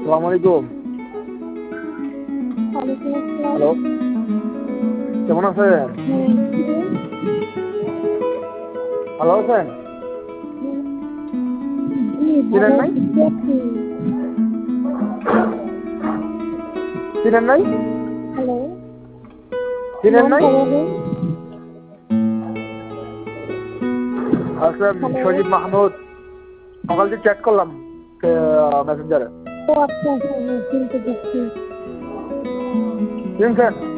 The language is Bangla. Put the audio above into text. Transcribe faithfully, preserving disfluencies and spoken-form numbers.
আসসালামু আলাইকুম। হ্যালো, কেমন আছেন? ভালো আছেন? চিনেন নাই? চিনেন নাই? হ্যালো, চিনেন নাই? হ্যালো। আচ্ছা, সজীব মাহমুদ। সকাল থেকে চ্যাট করলাম মেসেঞ্জারে। ও আচ্ছা আচ্ছা, হ্যাঁ চিনতে পারছি। চিনছেন?